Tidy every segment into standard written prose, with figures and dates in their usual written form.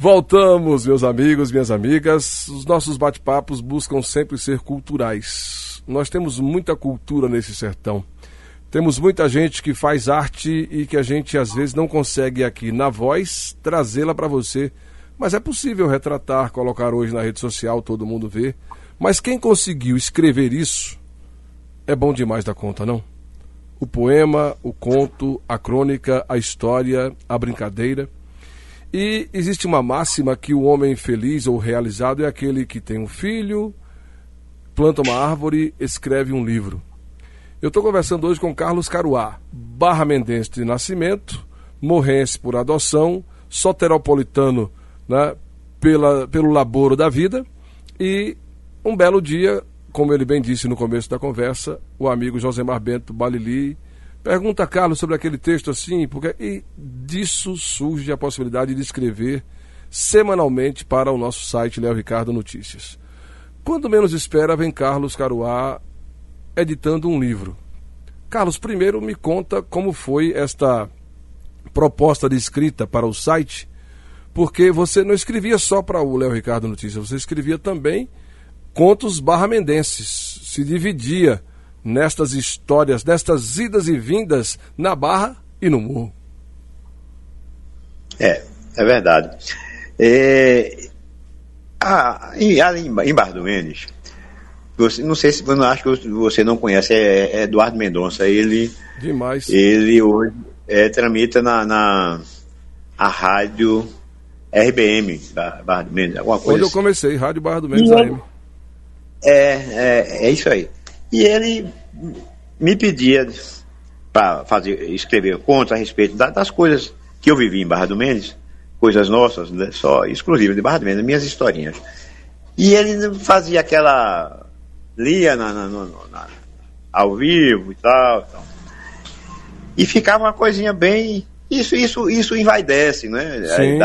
Voltamos, meus amigos, minhas amigas. Os nossos bate-papos buscam sempre ser culturais. Nós temos muita cultura nesse sertão. Temos muita gente que faz arte e que a gente às vezes não consegue aqui na voz trazê-la para você. Mas é possível retratar, colocar hoje na rede social, todo mundo vê. Mas quem conseguiu escrever isso é bom demais da conta, não? O poema, o conto, a crônica, a história, a brincadeira. E existe uma máxima que o homem feliz ou realizado é aquele que tem um filho, planta uma árvore, escreve um livro. Eu estou conversando hoje com Carlos Caruá, barramendense de nascimento, morrense por adoção, soteropolitano, né, pelo laboro da vida. E um belo dia, como ele bem disse no começo da conversa, o amigo Josemar Bento Balili pergunta a Carlos sobre aquele texto assim, porque e disso surge a possibilidade de escrever semanalmente para o nosso site Léo Ricardo Notícias. Quando menos espera, vem Carlos Caruá editando um livro. Carlos, primeiro me conta como foi esta proposta de escrita para o site, porque você não escrevia só para o Léo Ricardo Notícias, você escrevia também contos barramendenses, se dividia nestas histórias, nestas idas e vindas na Barra e no Morro. É verdade. Ali em Barra do Mendes, não sei se eu acho que você não conhece, é Eduardo Mendonça. Ele demais. Ele hoje tramita na rádio RBM da Barra do Mendes, alguma coisa. Quando eu comecei, Rádio Barra do Mendes AM. É isso aí. E ele me pedia para escrever contos a respeito das coisas que eu vivi em Barra do Mendes, coisas nossas, né, só exclusivas de Barra do Mendes, minhas historinhas. E ele fazia lia ao vivo e tal. E ficava uma coisinha bem. Isso envaidece, né? Sim.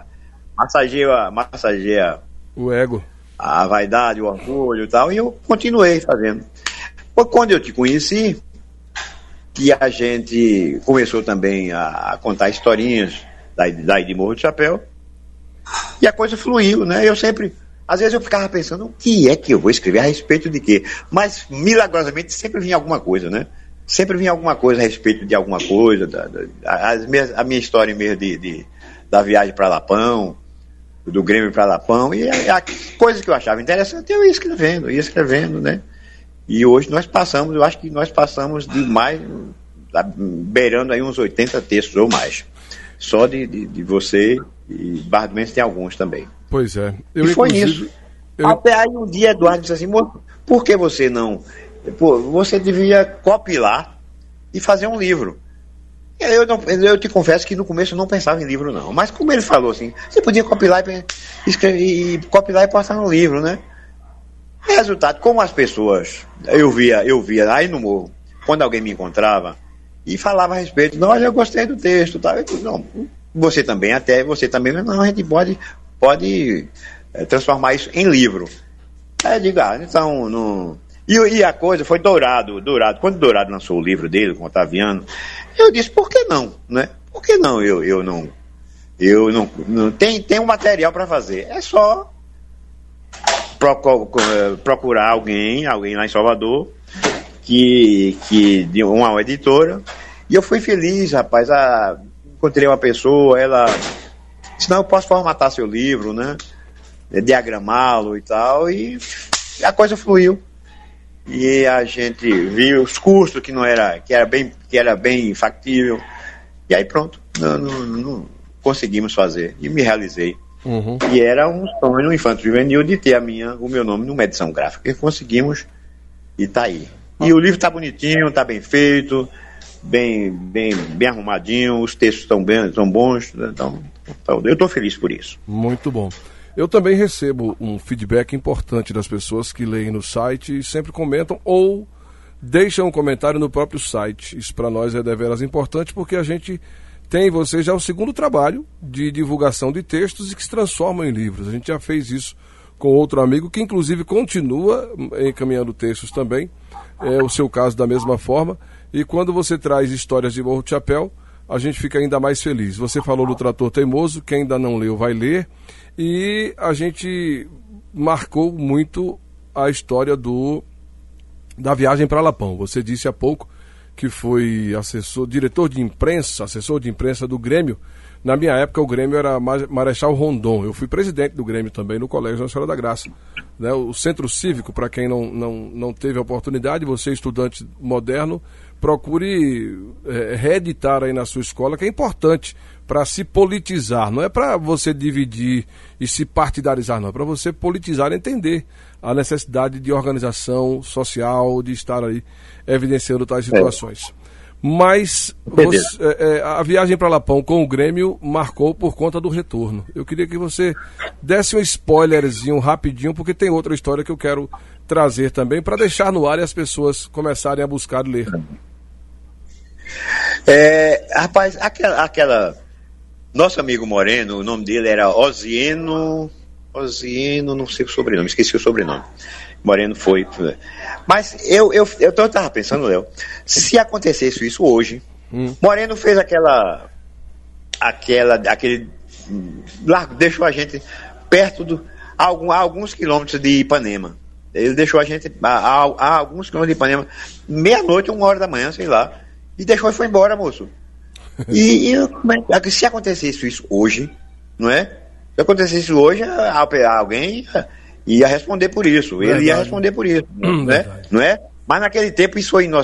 Massageia o ego, a vaidade, o orgulho e tal, e eu continuei fazendo. Quando eu te conheci, que a gente começou também a contar historinhas daí de Morro do Chapéu, e a coisa fluiu, né? Às vezes eu ficava pensando, o que é que eu vou escrever a respeito de quê? Mas, milagrosamente, sempre vinha alguma coisa, né? Sempre vinha alguma coisa a respeito de alguma coisa, a minha história mesmo da viagem para Lapão, do Grêmio para Lapão, e a coisa que eu achava interessante eu ia escrevendo, né? E hoje eu acho que nós passamos de mais, beirando aí uns 80 textos ou mais. Só de você, e Barra do Mendes tem alguns também. Pois é. E foi isso. Até aí um dia Eduardo disse assim, por que você não... você devia copilar e fazer um livro. Eu te confesso que no começo eu não pensava em livro não, mas como ele falou assim, você podia copilar e escrever, copilar e postar no livro, né? Resultado, como as pessoas, eu via aí no Morro, quando alguém me encontrava e falava a respeito, não, eu gostei do texto, tá? Eu disse, não, você também, não, a gente pode transformar isso em livro. Aí eu digo, então, não... E a coisa foi Dourado. Quando Dourado lançou o livro dele, com o Otaviano, eu disse, por que não, né? Por que não? Eu não tem um material para fazer. É só procurar alguém lá em Salvador, que de uma editora, e eu fui feliz, rapaz. Encontrei uma pessoa, ela disse, não, eu posso formatar seu livro, né? Diagramá-lo e tal, e a coisa fluiu. E a gente viu os custos que era bem factível, e aí pronto, não conseguimos fazer, e me realizei. Uhum. E era um sonho no Infanto Juvenil de ter o meu nome numa edição gráfica, e conseguimos, e tá aí. E o livro tá bonitinho, tá bem feito, bem arrumadinho, os textos estão bons, então eu tô feliz por isso. Muito bom. Eu também recebo um feedback importante das pessoas que leem no site e sempre comentam ou deixam um comentário no próprio site. Isso para nós é deveras importante porque a gente tem em você já o segundo trabalho de divulgação de textos e que se transformam em livros. A gente já fez isso com outro amigo que inclusive continua encaminhando textos também. É o seu caso da mesma forma. E quando você traz histórias de Morro do Chapéu, a gente fica ainda mais feliz. Você falou do Trator Teimoso, quem ainda não leu vai ler, e a gente marcou muito a história da viagem para Lapão. Você disse há pouco que foi assessor de imprensa do Grêmio. Na minha época o Grêmio era Marechal Rondon. Eu fui presidente do Grêmio também no Colégio Nossa Senhora da Graça. Né? O Centro Cívico, para quem não teve a oportunidade, você estudante moderno, procure reeditar aí na sua escola, que é importante para se politizar. Não é para você dividir e se partidarizar, não. É para você politizar e entender a necessidade de organização social, de estar aí evidenciando tais situações. Mas a viagem para Lapão com o Grêmio marcou por conta do retorno. Eu queria que você desse um spoilerzinho rapidinho, porque tem outra história que eu quero trazer também, para deixar no ar e as pessoas começarem a buscar ler. Rapaz, aquela... Nosso amigo Moreno, o nome dele era Osieno, não sei o sobrenome, esqueci o sobrenome. Moreno foi. Mas eu estava pensando, Léo, se acontecesse isso hoje, Moreno fez aquele largo, deixou a gente perto a alguns quilômetros de Ipanema. Ele deixou a gente a alguns quilômetros de Ipanema, meia-noite, 1h da manhã, sei lá, e deixou e foi embora, moço. E se acontecesse isso hoje, não é? Se acontecesse isso hoje, alguém ia responder por isso. Verdade. Ele ia responder por isso, né? Não é? Mas naquele tempo, isso foi em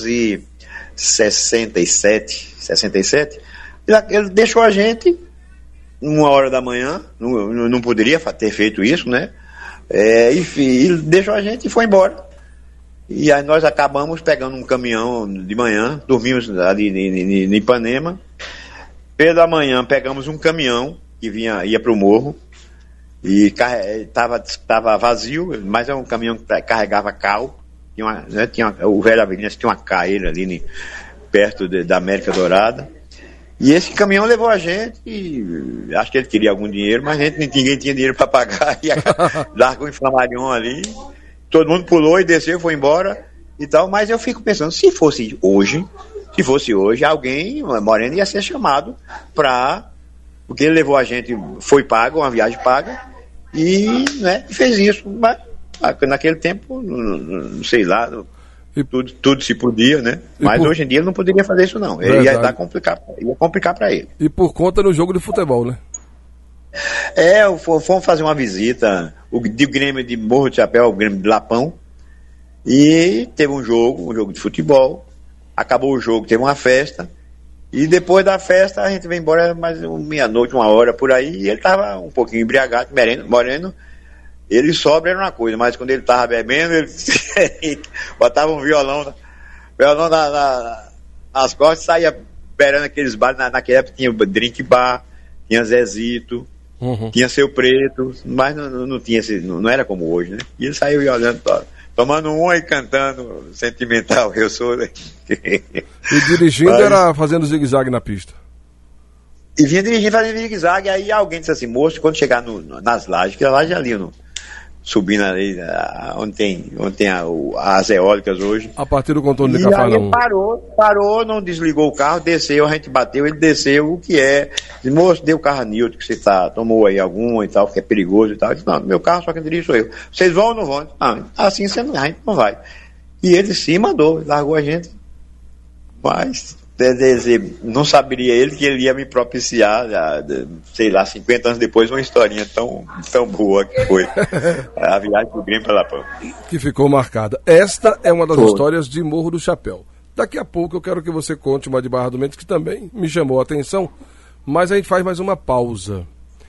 1967, ele deixou a gente 1h da manhã, não poderia ter feito isso, né? Ele deixou a gente e foi embora. E aí nós acabamos pegando um caminhão de manhã, dormimos ali em Ipanema. Pela manhã pegamos um caminhão que ia para o morro e estava vazio, mas é um caminhão que carregava cal. O Velho Avenida tinha uma caeira ali perto da América Dourada. E esse caminhão levou a gente, e acho que ele queria algum dinheiro, mas ninguém tinha dinheiro para pagar, e largou um inflamarion ali. Todo mundo pulou e desceu, foi embora e tal, mas eu fico pensando, se fosse hoje, alguém, Moreno, ia ser chamado porque ele levou a gente, foi pago, uma viagem paga, e fez isso. Mas naquele tempo, não sei lá, tudo se podia, né? Mas hoje em dia ele não poderia fazer isso, não. Ele ia complicar para ele. E por conta do jogo de futebol, né? Fomos fazer uma visita, o Grêmio de Morro do Chapéu, o Grêmio de Lapão, e teve um jogo de futebol. Acabou o jogo, teve uma festa, e depois da festa a gente veio embora mais meia-noite, 1h por aí, e ele estava um pouquinho embriagado. Moreno, ele sobra era uma coisa, mas quando ele estava bebendo, ele botava um violão nas costas e saía beirando aqueles bares. Naquela época tinha drink bar, tinha Zezito, tinha Seu Preto, mas não tinha não era como hoje, né? E ele saiu olhando, tomando e cantando Sentimental, eu sou. E dirigindo era fazendo zigue-zague na pista. E vinha dirigindo, fazendo zigue-zague, aí alguém disse assim, moço, quando chegar nas lajes, que a laje ali subindo ali, onde tem as eólicas hoje. A partir do contorno de Cafarnaum. Parou, não desligou o carro, desceu, a gente bateu, ele desceu, o que é? Disse, moço, deu o carro a Nilton, que você tomou aí algum e tal, que é perigoso e tal. Eu disse, não, meu carro só quem dirige sou eu. Vocês vão ou não vão? Não, assim a gente não vai. E ele sim mandou, largou a gente. Mas, não saberia ele que ele ia me propiciar, sei lá, 50 anos depois, uma historinha tão boa que foi a viagem do Grêmio para Lapão. Que ficou marcada. Esta é uma das histórias de Morro do Chapéu. Daqui a pouco eu quero que você conte uma de Barra do Mendes que também me chamou a atenção, mas a gente faz mais uma pausa.